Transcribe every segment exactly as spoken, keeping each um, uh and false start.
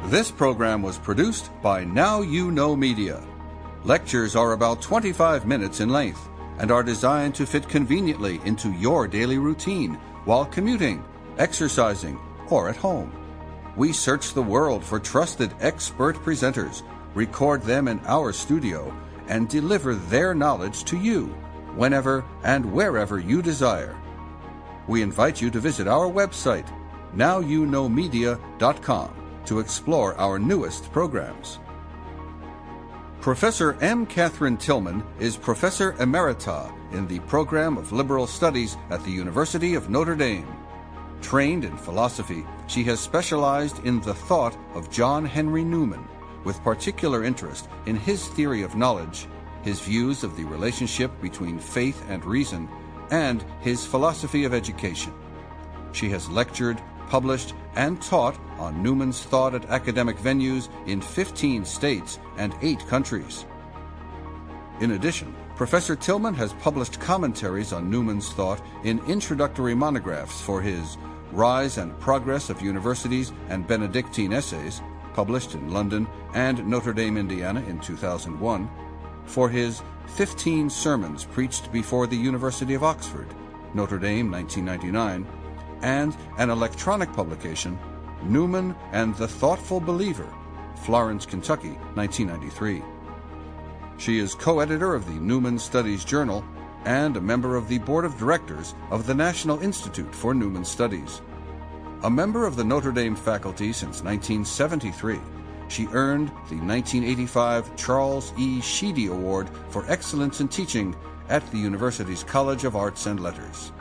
This program was produced by Now You Know Media. Lectures are about twenty-five minutes in length and are designed to fit conveniently into your daily routine while commuting, exercising, or at home. We search the world for trusted expert presenters, record them in our studio, and deliver their knowledge to you whenever and wherever you desire. We invite you to visit our website, now you know media dot com, to explore our newest programs. Professor M. Catherine Tillman is Professor Emerita in the Program of Liberal Studies at the University of Notre Dame. Trained in philosophy, she has specialized in the thought of John Henry Newman, with particular interest in his theory of knowledge, his views of the relationship between faith and reason, and his philosophy of education. She has lectured, published, and taught on Newman's thought at academic venues in fifteen states and eight countries. In addition, Professor Tillman has published commentaries on Newman's thought in introductory monographs for his Rise and Progress of Universities and Benedictine Essays, published in London and Notre Dame, Indiana in two thousand one, for his fifteen Sermons Preached Before the University of Oxford, Notre Dame, nineteen ninety-nine, and an electronic publication, Newman and the Thoughtful Believer, Florence, Kentucky, nineteen ninety-three. She is co-editor of the Newman Studies Journal and a member of the Board of Directors of the National Institute for Newman Studies. A member of the Notre Dame faculty since nineteen seventy-three, she earned the nineteen eighty-five Charles E. Sheedy Award for Excellence in Teaching at the university's College of Arts and Letters.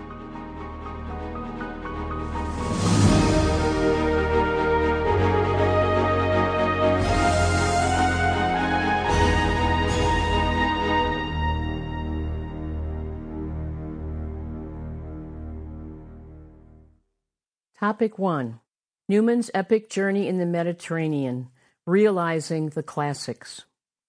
Topic one. Newman's Epic Journey in the Mediterranean, Realizing the Classics.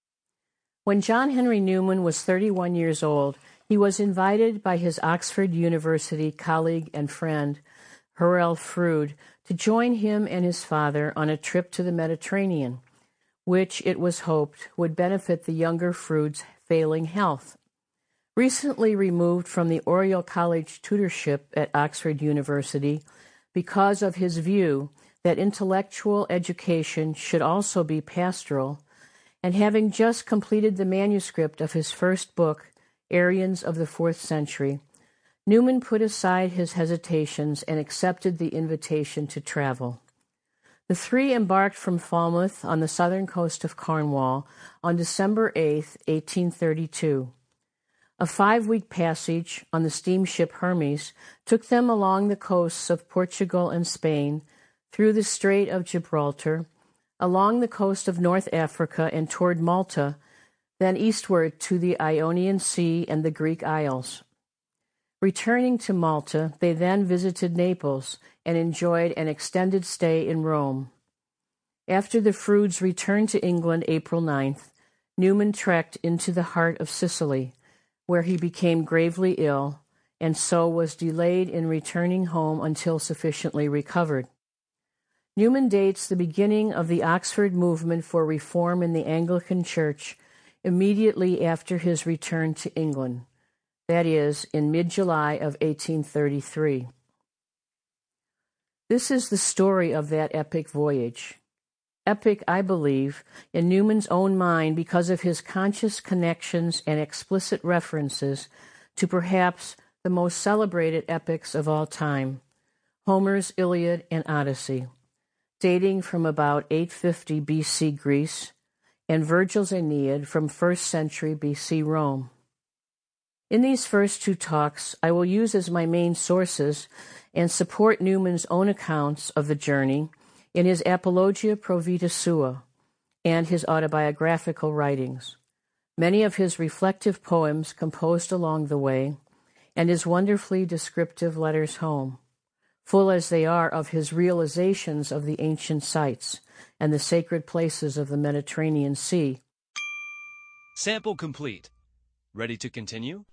When John Henry Newman was thirty-one years old, he was invited by his Oxford University colleague and friend, Hurrell Froude, to join him and his father on a trip to the Mediterranean, which it was hoped would benefit the younger Froude's failing health. Recently removed from the Oriel College tutorship at Oxford University, because of his view that intellectual education should also be pastoral, and having just completed the manuscript of his first book, Arians of the Fourth Century, Newman put aside his hesitations and accepted the invitation to travel. The three embarked from Falmouth on the southern coast of Cornwall on December eighth, eighteen thirty-two. A five-week passage on the steamship Hermes took them along the coasts of Portugal and Spain, through the Strait of Gibraltar, along the coast of North Africa and toward Malta, then eastward to the Ionian Sea and the Greek Isles. Returning to Malta, they then visited Naples and enjoyed an extended stay in Rome. After the Froudes returned to England April ninth, Newman trekked into the heart of Sicily, where he became gravely ill, and so was delayed in returning home until sufficiently recovered. Newman dates the beginning of the Oxford movement for reform in the Anglican Church immediately after his return to England, that is, in mid-July of eighteen thirty-three. This is the story of that epic voyage. Epic, I believe, in Newman's own mind because of his conscious connections and explicit references to perhaps the most celebrated epics of all time, Homer's Iliad and Odyssey, dating from about eight fifty B C Greece, and Virgil's Aeneid from first century B C Rome. In these first two talks, I will use as my main sources and support Newman's own accounts of the journey in his Apologia Pro Vita Sua and his autobiographical writings, many of his reflective poems composed along the way, and his wonderfully descriptive letters home, full as they are of his realizations of the ancient sites and the sacred places of the Mediterranean Sea. Sample complete. Ready to continue?